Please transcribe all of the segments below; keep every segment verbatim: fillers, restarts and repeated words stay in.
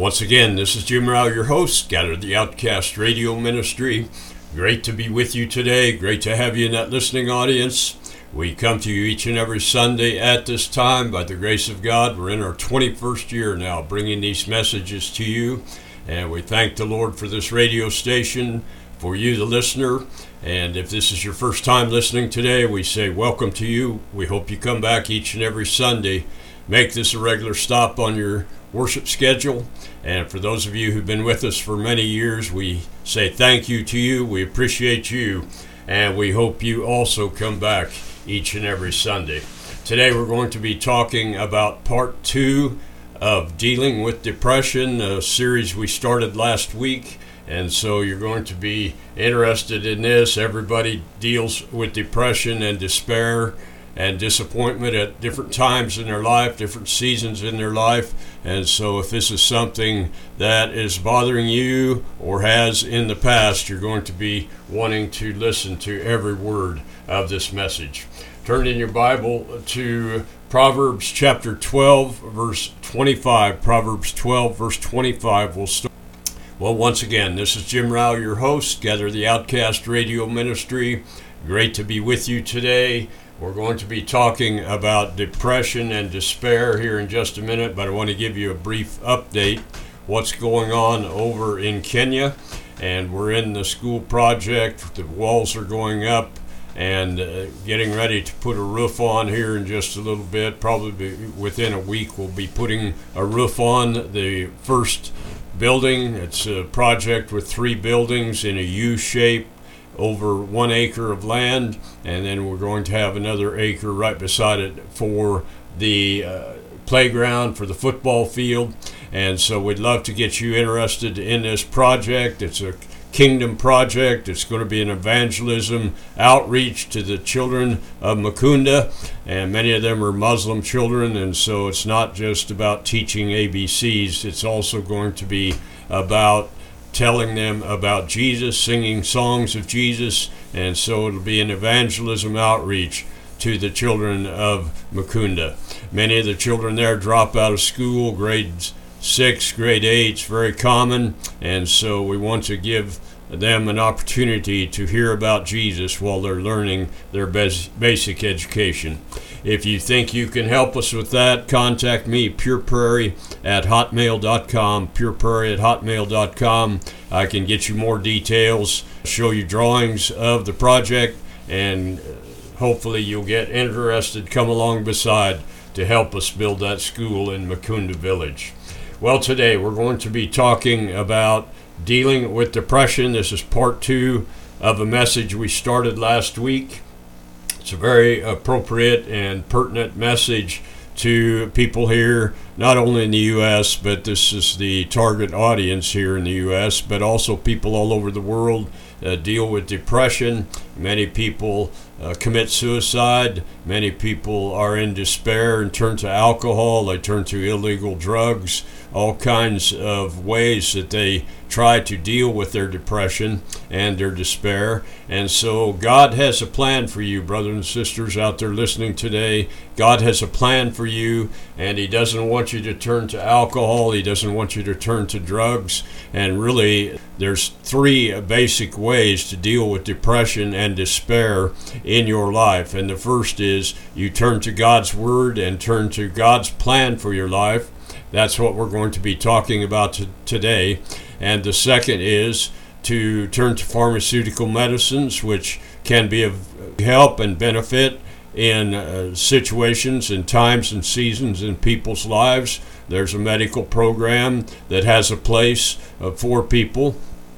Once again, this is Jim Rao, your host, Gather the Outcast Radio Ministry. Great to be with you today. Great to have you in that listening audience. We come to you each and every Sunday at this time. By the grace of God, we're in our twenty-first year now, bringing these messages to you. And we thank the Lord for this radio station, for you, the listener. And if this is your first time listening today, we say welcome to you. We hope you come back each and every Sunday. Make this a regular stop on your worship schedule. And for those of you who've been with us for many years, we say thank you to you. We appreciate you. And we hope you also come back each and every Sunday. Today we're going to be talking about part two of Dealing with Depression, a series we started last week. And so you're going to be interested in this. Everybody deals with depression and despair and disappointment at different times in their life, different seasons in their life. And so if this is something that is bothering you or has in the past, you're going to be wanting to listen to every word of this message. Turn in your Bible to Proverbs chapter twelve, verse twenty-five. Proverbs twelve, verse twenty-five. We'll start. Well, once again, this is Jim Rao, your host, Gather the Outcast Radio Ministry. Great to be with you today. We're going to be talking about depression and despair here in just a minute, but I want to give you a brief update what's going on over in Kenya. And we're in the school project. The walls are going up and uh, getting ready to put a roof on here in just a little bit. Probably within a week we'll be putting a roof on the first building. It's a project with three buildings in a U shape over one acre of land, and then we're going to have another acre right beside it for the uh, playground, for the football field. And so we'd love to get you interested in this project. It's a kingdom project. It's going to be an evangelism outreach to the children of Mukunda, and many of them are Muslim children, and so it's not just about teaching A B Cs. It's also going to be about telling them about Jesus, singing songs of Jesus, and so it'll be an evangelism outreach to the children of Mukunda. Many of the children there drop out of school, grades six, grade eight, it's very common, and so we want to give them an opportunity to hear about Jesus while they're learning their bas- basic education. If you think you can help us with that, contact me, pureprairie at hotmail dot com, pureprairie at hotmail dot com. I can get you more details, show you drawings of the project, and hopefully you'll get interested, come along beside to help us build that school in Mukunda Village. Well, today we're going to be talking about dealing with depression. This is part two of a message we started last week. It's a very appropriate and pertinent message to people here, not only in the U S, but this is the target audience here in the U S, but also people all over the world uh, deal with depression. Many people uh, commit suicide. Many people are in despair and turn to alcohol. They turn to illegal drugs, all kinds of ways that they try to deal with their depression and their despair. And so God has a plan for you, brothers and sisters out there listening today. God has a plan for you, and He doesn't want you to turn to alcohol. He doesn't want you to turn to drugs. And really, there's three basic ways to deal with depression and despair in your life. And the first is you turn to God's Word and turn to God's plan for your life. That's what we're going to be talking about t- today. And the second is to turn to pharmaceutical medicines, which can be of help and benefit in uh, situations and times and seasons in people's lives. There's a medical program that has a place uh, for people,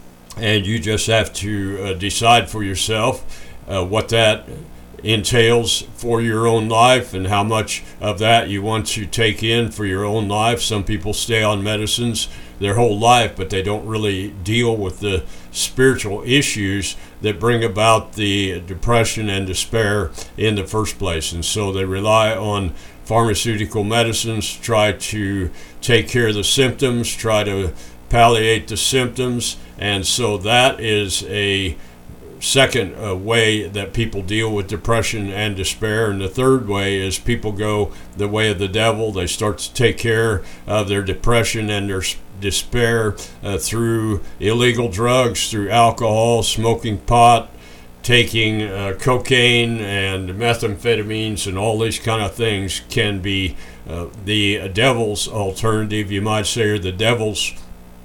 and you just have to uh, decide for yourself uh, what that entails for your own life and how much of that you want to take in for your own life. Some people stay on medicines their whole life, but they don't really deal with the spiritual issues that bring about the depression and despair in the first place. And so they rely on pharmaceutical medicines to try to take care of the symptoms, try to palliate the symptoms. And so that is a second uh, way that people deal with depression and despair. And the third way is people go the way of the devil. They start to take care of their depression and their despair uh, through illegal drugs, through alcohol, smoking pot, taking uh, cocaine and methamphetamines, and all these kind of things can be uh, the devil's alternative, you might say, or the devil's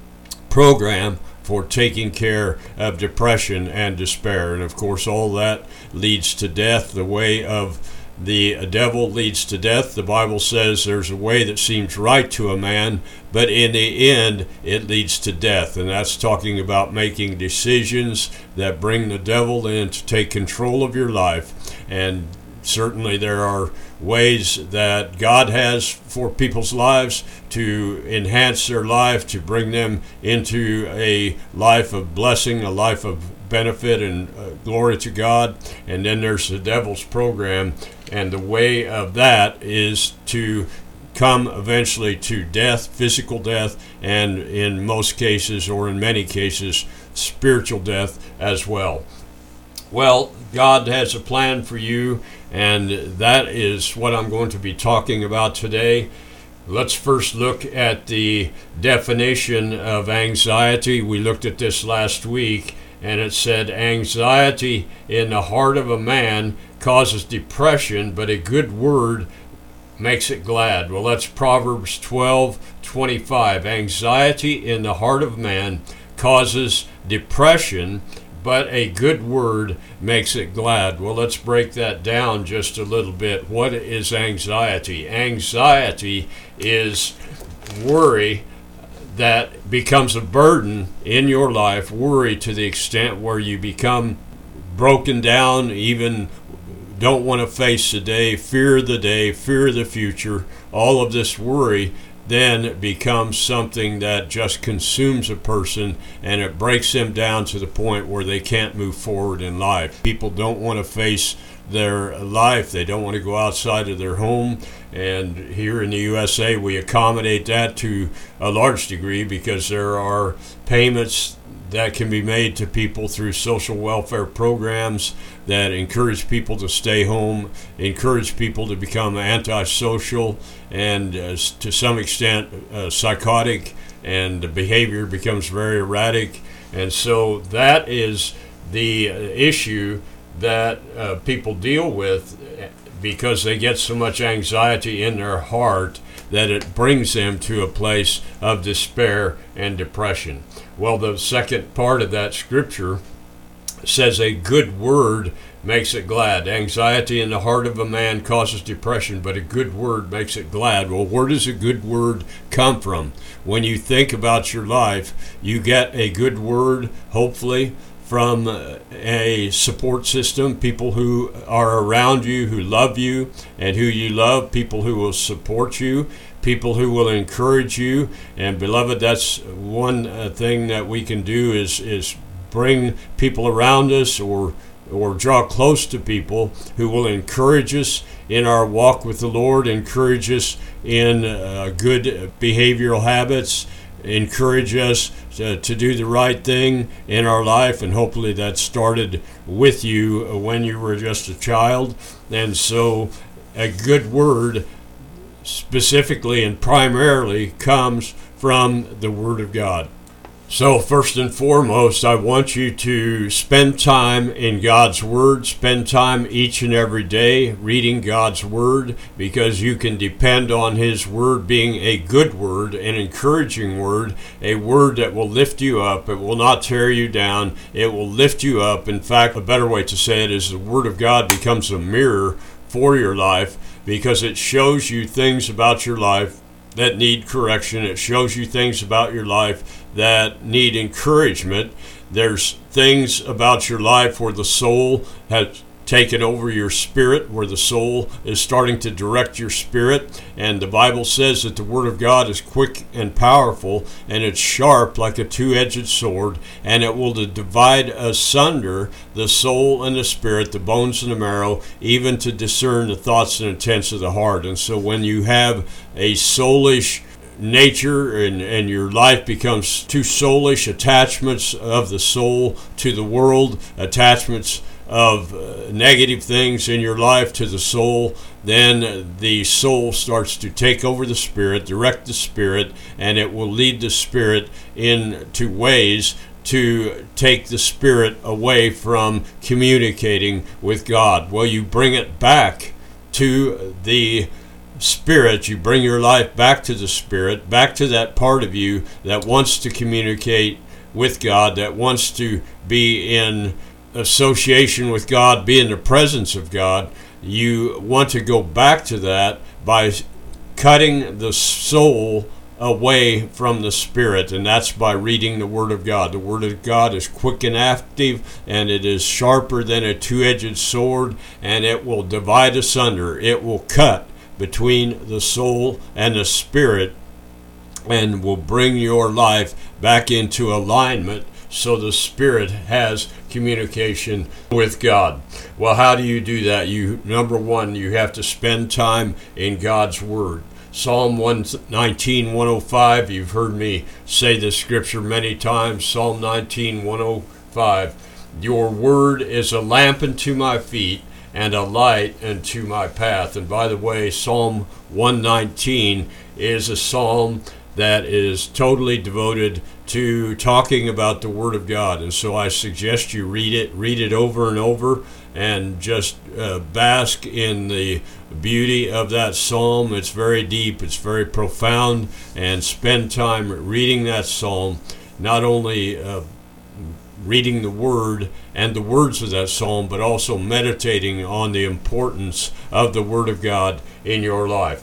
program for taking care of depression and despair. And of course, all that leads to death. The way of the devil leads to death. The Bible says there's a way that seems right to a man, but in the end it leads to death. And that's talking about making decisions that bring the devil in to take control of your life. And certainly there are ways that God has for people's lives to enhance their life, to bring them into a life of blessing, a life of benefit and uh, glory to God. And then there's the devil's program, and the way of that is to come eventually to death, physical death, and in most cases, or in many cases, spiritual death as well. Well, God has a plan for you, and that is what I'm going to be talking about today. Let's first look at the definition of anxiety. We looked at this last week, and it said, anxiety in the heart of a man causes depression, but a good word makes it glad. Well, that's Proverbs twelve twenty-five. Anxiety in the heart of man causes depression, but a good word makes it glad. Well, let's break that down just a little bit. What is anxiety? Anxiety is worry that becomes a burden in your life, worry to the extent where you become broken down, even don't want to face the day, fear the day, fear the future. All of this worry then becomes something that just consumes a person, and it breaks them down to the point where they can't move forward in life. People don't want to face their life. They don't want to go outside of their home. And here in the U S A, we accommodate that to a large degree because there are payments that can be made to people through social welfare programs that encourage people to stay home, encourage people to become antisocial, and uh, to some extent uh, psychotic, and the behavior becomes very erratic. And so that is the issue that uh, people deal with, because they get so much anxiety in their heart that it brings them to a place of despair and depression. Well, the second part of that scripture says a good word makes it glad. Anxiety in the heart of a man causes depression, but a good word makes it glad. Well, where does a good word come from? When you think about your life, you get a good word, hopefully, from a support system, people who are around you, who love you and who you love, people who will support you, people who will encourage you. And beloved, that's one uh, thing that we can do is is bring people around us, or or draw close to people who will encourage us in our walk with the Lord, encourage us in uh, good behavioral habits, encourage us to, to do the right thing in our life. And hopefully that started with you when you were just a child. And so a good word specifically and primarily comes from the Word of God. So first and foremost, I want you to spend time in God's Word. Spend time each and every day reading God's Word, because you can depend on His Word being a good word, an encouraging word, a word that will lift you up. It will not tear you down. It will lift you up. In fact, a better way to say it is the Word of God becomes a mirror for your life, because it shows you things about your life that need correction. It shows you things about your life that need encouragement. There's things about your life where the soul has taken over your spirit, where the soul is starting to direct your spirit. And the Bible says that the Word of God is quick and powerful, and it's sharp like a two-edged sword, and it will divide asunder the soul and the spirit, the bones and the marrow, even to discern the thoughts and intents of the heart. And so when you have a soulish nature and, and your life becomes too soulish, attachments of the soul to the world, attachments of uh, negative things in your life to the soul, then the soul starts to take over the spirit, direct the spirit, and it will lead the spirit into ways to take the spirit away from communicating with God. Well, you bring it back to the spirit, you bring your life back to the spirit, back to that part of you that wants to communicate with God, that wants to be in association with God, be in the presence of God. You want to go back to that by cutting the soul away from the spirit, and that's by reading the Word of God. The Word of God is quick and active, and it is sharper than a two-edged sword, and it will divide asunder. It will cut between the soul and the spirit, and will bring your life back into alignment so the spirit has communication with God. Well, how do you do that? You number one, you have to spend time in God's Word. Psalm one nineteen, one oh five, you've heard me say this scripture many times. Psalm nineteen, one oh five, your word is a lamp unto my feet and a light unto my path. And by the way, Psalm one nineteen is a psalm that is totally devoted to talking about the Word of God. And so I suggest you read it, read it over and over, and just uh, bask in the beauty of that psalm. It's very deep, it's very profound, and spend time reading that psalm, not only uh, reading the Word and the words of that psalm, but also meditating on the importance of the Word of God in your life.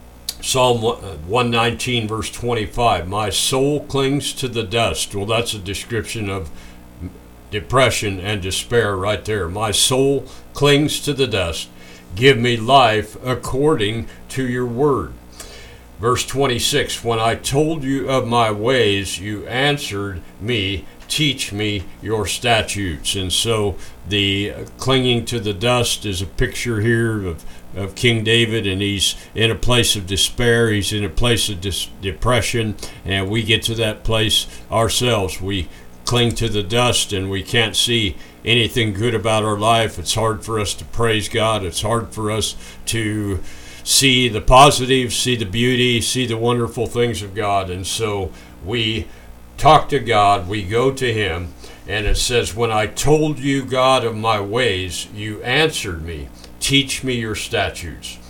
Psalm one nineteen, verse twenty-five, my soul clings to the dust. Well, that's a description of depression and despair right there. My soul clings to the dust. Give me life according to your word. Verse twenty-six, when I told you of my ways, you answered me. Teach me your statutes. And so the clinging to the dust is a picture here of, of King David, and he's in a place of despair. He's in a place of dis- depression, and we get to that place ourselves. We cling to the dust, and we can't see anything good about our life. It's hard for us to praise God. It's hard for us to see the positive, see the beauty, see the wonderful things of God. And so we talk to God, we go to Him, and it says, when I told you, God, of my ways, you answered me. Teach me your statutes.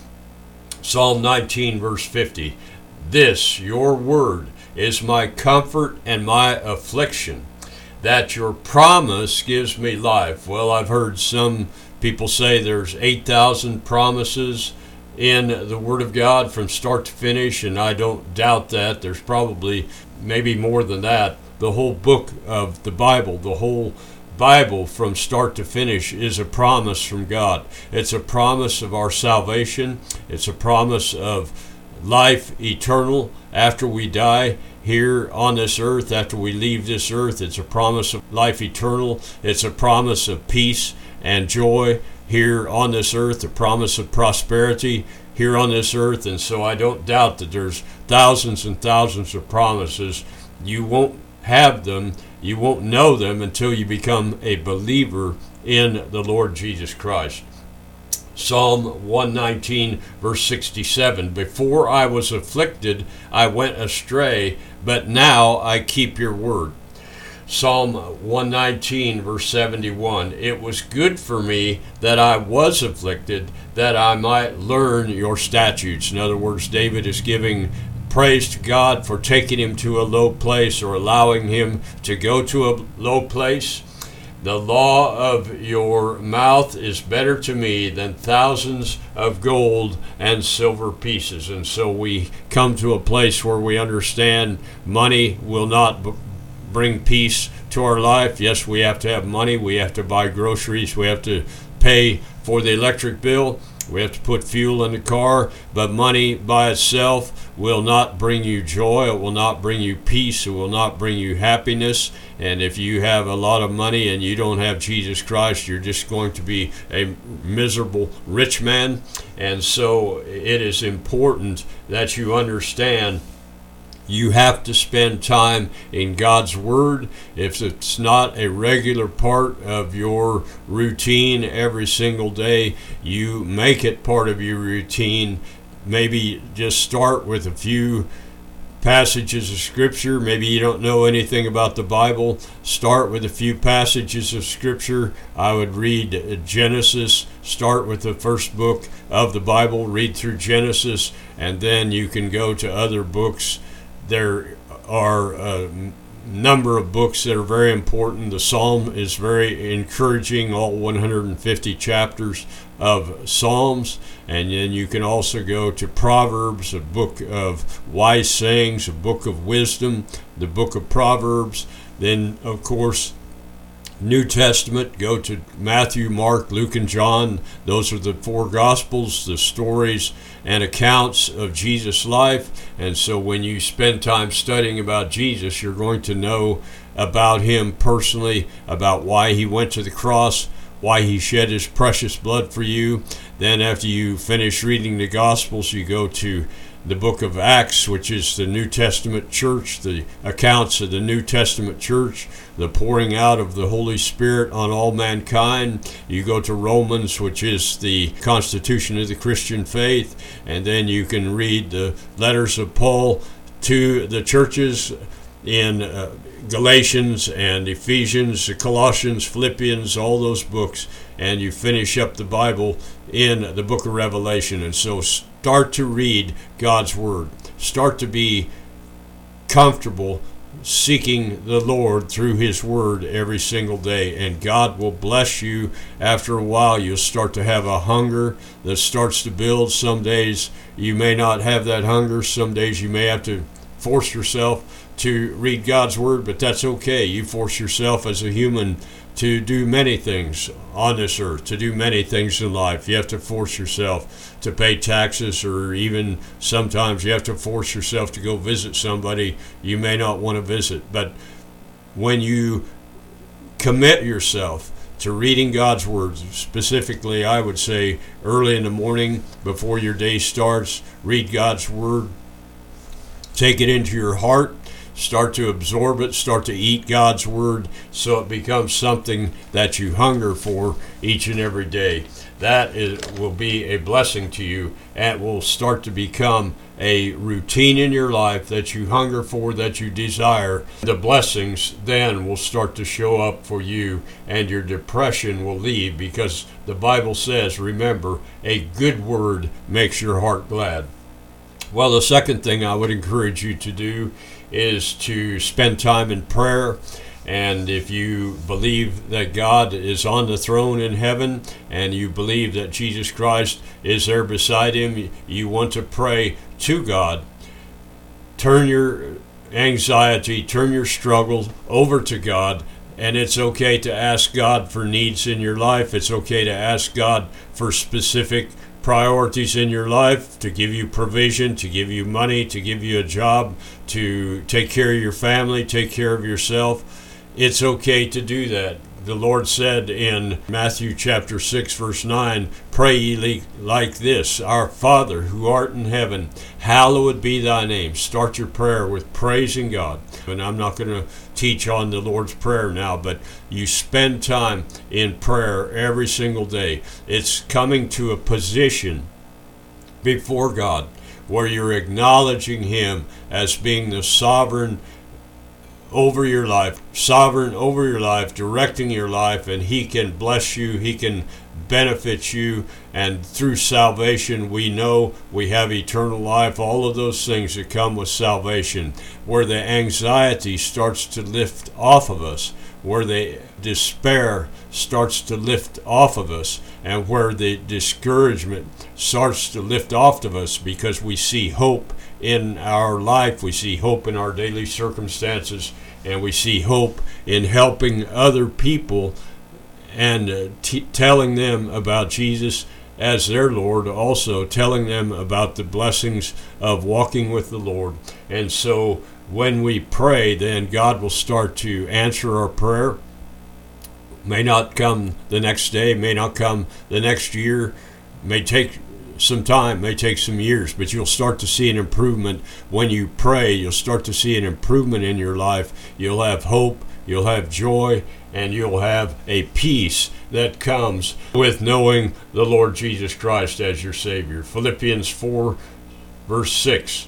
Psalm nineteen, verse fifty, this, your word, is my comfort and my affliction, that your promise gives me life. Well, I've heard some people say there's eight thousand promises in the Word of God from start to finish, and I don't doubt that. There's probably maybe more than that. The whole book of the Bible, the whole Bible from start to finish is a promise from God. It's a promise of our salvation. It's a promise of life eternal after we die here on this earth, after we leave this earth. It's a promise of life eternal. It's a promise of peace and joy here on this earth, a promise of prosperity here on this earth. And so I don't doubt that there's thousands and thousands of promises. You won't have them, you won't know them until you become a believer in the Lord Jesus Christ. Psalm one nineteen, verse sixty-seven, before I was afflicted, I went astray, but now I keep your word. Psalm one nineteen, verse seventy-one, it was good for me that I was afflicted, that I might learn your statutes. In other words, David is giving praise to God for taking him to a low place, or allowing him to go to a low place. The law of your mouth is better to me than thousands of gold and silver pieces. And so we come to a place where we understand money will not b- bring peace to our life. Yes, we have to have money. We have to buy groceries. We have to pay for the electric bill. We have to put fuel in the car, but money by itself will not bring you joy. It will not bring you peace. It will not bring you happiness. And if you have a lot of money and you don't have Jesus Christ, you're just going to be a miserable rich man. And so it is important that you understand You have to spend time in God's Word. If it's not a regular part of your routine every single day, you make it part of your routine. Maybe just start with a few passages of Scripture. Maybe you don't know anything about the Bible. Start with a few passages of Scripture. I would read Genesis. Start with the first book of the Bible. Read through Genesis, and then you can go to other books. There are a number of books that are very important. The Psalm is very encouraging, all one hundred fifty chapters of Psalms. And then you can also go to Proverbs, a book of wise sayings, a book of wisdom, the book of Proverbs. Then, of course, New Testament, go to Matthew, Mark, Luke, and John. Those are the four Gospels, the stories and accounts of Jesus' life. And so when you spend time studying about Jesus, you're going to know about him personally, about why he went to the cross, why he shed his precious blood for you. Then after you finish reading the Gospels, you go to the book of Acts, which is the New Testament church, the accounts of the New Testament church, the pouring out of the Holy Spirit on all mankind. You go to Romans, which is the constitution of the Christian faith, and then you can read the letters of Paul to the churches in uh, Galatians and Ephesians, Colossians, Philippians, all those books, and you finish up the Bible in the book of Revelation. And so start to read God's Word. Start to be comfortable seeking the Lord through His Word every single day, and God will bless you. After a while, you'll start to have a hunger that starts to build. Some days you may not have that hunger. Some days you may have to force yourself to read God's Word, but that's okay. You force yourself as a human to do many things on this earth, to do many things in life. You have to force yourself to pay taxes, or even sometimes you have to force yourself to go visit somebody you may not want to visit. But when you commit yourself to reading God's Word, specifically I would say early in the morning before your day starts, read God's Word. Take it into your heart. Start to absorb it, start to eat God's Word, so it becomes something that you hunger for each and every day. That is, will be a blessing to you, and will start to become a routine in your life that you hunger for, that you desire. The blessings then will start to show up for you, and your depression will leave, because the Bible says, remember, a good word makes your heart glad. Well, the second thing I would encourage you to do is to spend time in prayer. And if you believe that God is on the throne in heaven, and you believe that Jesus Christ is there beside him, you want to pray to God. Turn your anxiety, turn your struggle over to God. And it's okay to ask God for needs in your life. It's okay to ask God for specific priorities in your life, to give you provision, to give you money, to give you a job, to take care of your family, take care of yourself. It's okay to do that. The Lord said in Matthew chapter six, verse nine, pray ye like this, Our Father who art in heaven, hallowed be thy name. Start your prayer with praising God. And I'm not going to teach on the Lord's Prayer now, but you spend time in prayer every single day. It's coming to a position before God where you're acknowledging Him as being the sovereign over your life, sovereign over your life, directing your life, and He can bless you, He can benefit you, and through salvation we know we have eternal life, all of those things that come with salvation, where the anxiety starts to lift off of us, where the despair starts to lift off of us, and where the discouragement starts to lift off of us, because we see hope in our life, we see hope in our daily circumstances, and we see hope in helping other people and uh, t- telling them about Jesus as their Lord, also telling them about the blessings of walking with the Lord. And so when we pray, then God will start to answer our prayer. May not come the next day, may not come the next year, may take some time, may take some years, but you'll start to see an improvement when you pray. You'll start to see an improvement in your life. You'll have hope, you'll have joy, and you'll have a peace that comes with knowing the Lord Jesus Christ as your Savior. Philippians four, verse six.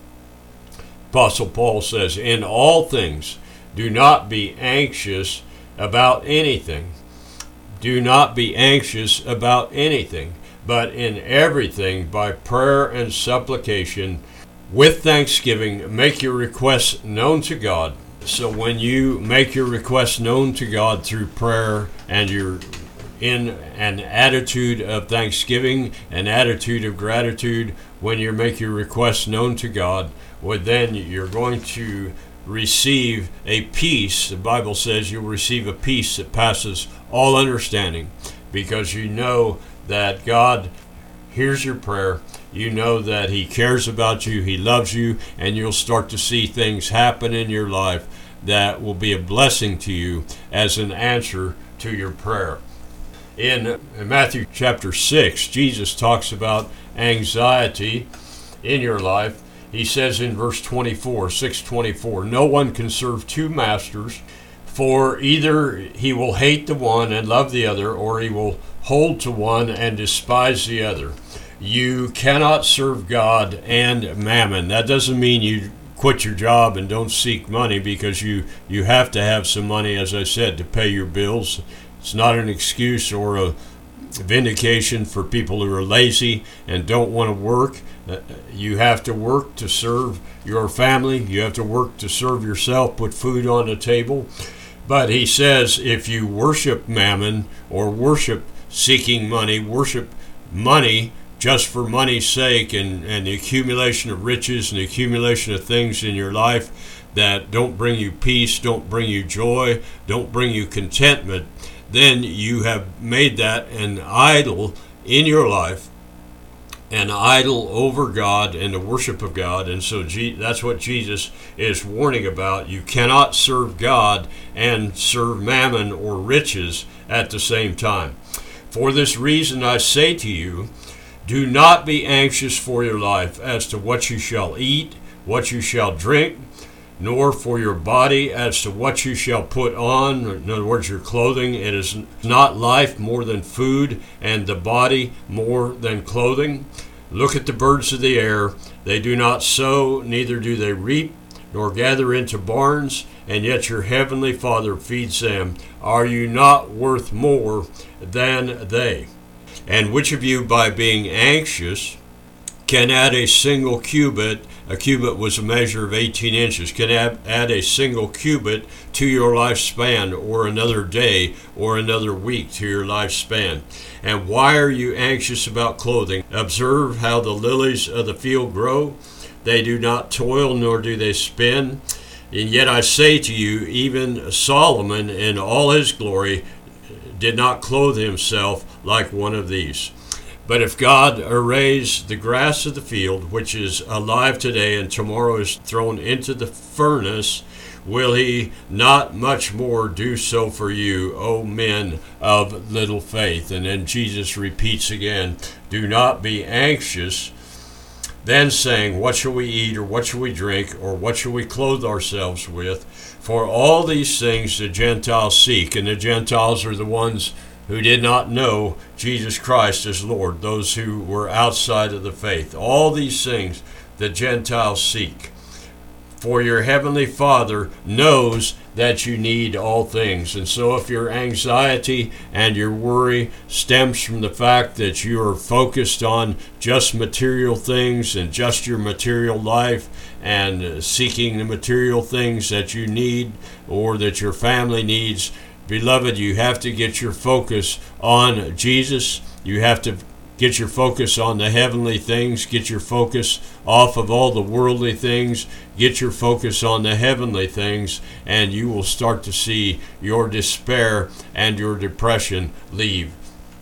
Apostle Paul says, "In all things, do not be anxious about anything. Do not be anxious about anything, but in everything, by prayer and supplication, with thanksgiving, make your requests known to God." So when you make your requests known to God through prayer, and you're in an attitude of thanksgiving, an attitude of gratitude, when you make your requests known to God, well, then you're going to receive a peace. The Bible says you'll receive a peace that passes all understanding, because you know that God hears your prayer. You know that He cares about you, He loves you, and you'll start to see things happen in your life that will be a blessing to you as an answer to your prayer. In Matthew chapter six, Jesus talks about anxiety in your life. He says in verse twenty-four, six twenty-four, "No one can serve two masters, for either he will hate the one and love the other, or he will hold to one and despise the other. You cannot serve God and mammon." That doesn't mean you quit your job and don't seek money, because you, you have to have some money, as I said, to pay your bills. It's not an excuse or a vindication for people who are lazy and don't want to work. You have to work to serve your family. You have to work to serve yourself, put food on the table. But he says if you worship mammon, or worship seeking money, worship money just for money's sake, and, and the accumulation of riches and the accumulation of things in your life that don't bring you peace, don't bring you joy, don't bring you contentment, then you have made that an idol in your life, an idol over God and the worship of God. And so G- that's what Jesus is warning about. You cannot serve God and serve mammon or riches at the same time. "For this reason I say to you, do not be anxious for your life as to what you shall eat, what you shall drink, nor for your body as to what you shall put on." In other words, your clothing. "It is not life more than food, and the body more than clothing. Look at the birds of the air. They do not sow, neither do they reap, nor gather into barns, and yet your heavenly Father feeds them. Are you not worth more than they? And which of you, by being anxious, can add a single cubit," a cubit was a measure of eighteen inches, "can add, add a single cubit to your lifespan, or another day, or another week to your lifespan? And why are you anxious about clothing? Observe how the lilies of the field grow. They do not toil, nor do they spin. And yet I say to you, even Solomon in all his glory did not clothe himself like one of these. But if God arrays the grass of the field, which is alive today and tomorrow is thrown into the furnace, will He not much more do so for you, O men of little faith?" And then Jesus repeats again, "Do not be anxious, then saying, what shall we eat, or what shall we drink, or what shall we clothe ourselves with? For all these things the Gentiles seek." And the Gentiles are the ones who did not know Jesus Christ as Lord, those who were outside of the faith. All these things the Gentiles seek. "For your heavenly Father knows that you need all things." And so if your anxiety and your worry stems from the fact that you are focused on just material things and just your material life, and seeking the material things that you need or that your family needs, beloved, you have to get your focus on Jesus. You have to get your focus on the heavenly things. Get your focus off of all the worldly things. Get your focus on the heavenly things, and you will start to see your despair and your depression leave.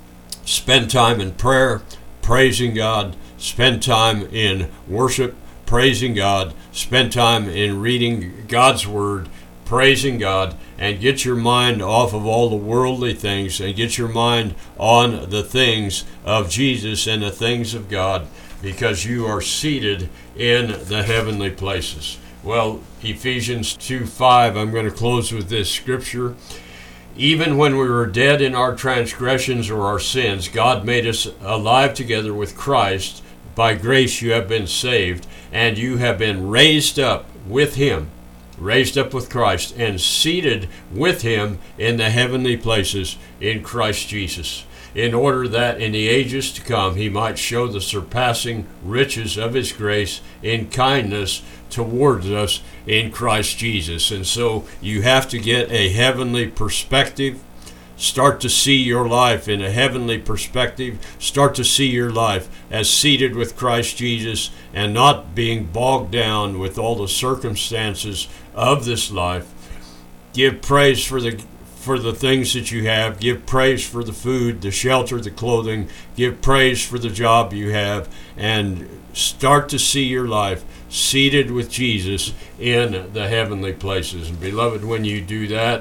Spend time in prayer, praising God. Spend time in worship, praising God. Spend time in reading God's Word, praising God, and get your mind off of all the worldly things and get your mind on the things of Jesus and the things of God, because you are seated in the heavenly places. Well, Ephesians two five, I'm going to close with this scripture. Even when we were dead in our transgressions or our sins, God made us alive together with Christ. By grace you have been saved, and you have been raised up with him, raised up with Christ, and seated with him in the heavenly places in Christ Jesus, in order that in the ages to come he might show the surpassing riches of his grace in kindness towards us in Christ Jesus. And so you have to get a heavenly perspective. Start to see your life in a heavenly perspective. Start to see your life as seated with Christ Jesus and not being bogged down with all the circumstances of this life. Give praise for the for the things that you have. Give praise for the food, the shelter, the clothing. Give praise for the job you have, and start to see your life seated with Jesus in the heavenly places. And beloved, when you do that,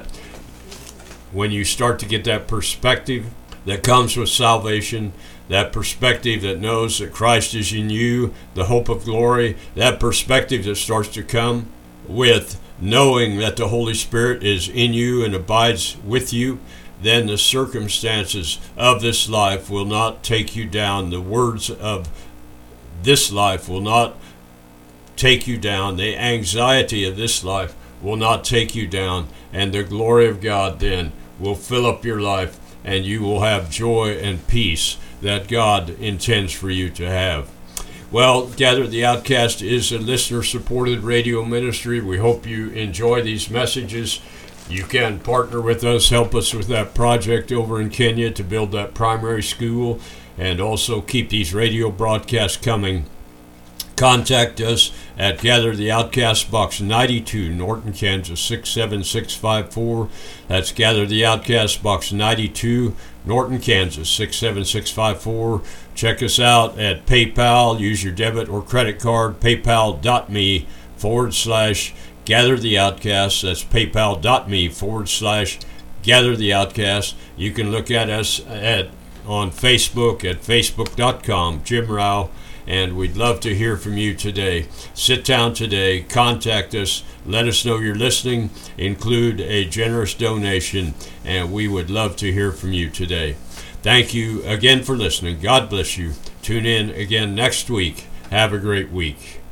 when you start to get that perspective that comes with salvation, that perspective that knows that Christ is in you, the hope of glory, that perspective that starts to come with knowing that the Holy Spirit is in you and abides with you, then the circumstances of this life will not take you down. The words of this life will not take you down. The anxiety of this life will not take you down. And the glory of God then will fill up your life, and you will have joy and peace that God intends for you to have. Well, Gather the Outcast is a listener-supported radio ministry. We hope you enjoy these messages. You can partner with us, help us with that project over in Kenya to build that primary school, and also keep these radio broadcasts coming. Contact us at Gather the Outcast, Box ninety-two, Norton, Kansas, six seven six five four. That's Gather the Outcast, Box ninety-two, Norton, Kansas, six seven six five four. Check us out at PayPal. Use your debit or credit card, paypal.me forward slash Gather the Outcast. That's paypal.me forward slash Gather the Outcast. You can look at us at on Facebook at facebook dot com, Jim Rao. And we'd love to hear from you today. Sit down today, contact us, let us know you're listening, include a generous donation, and we would love to hear from you today. Thank you again for listening. God bless you. Tune in again next week. Have a great week.